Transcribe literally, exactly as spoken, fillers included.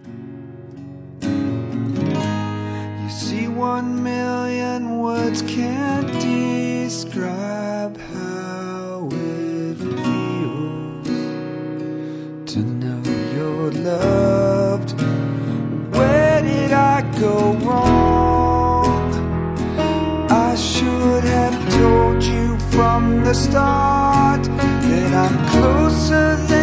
You see, one million words can't describe how it feels to know you're loved. Where did I go wrong? I should have told you from the start that I'm closer than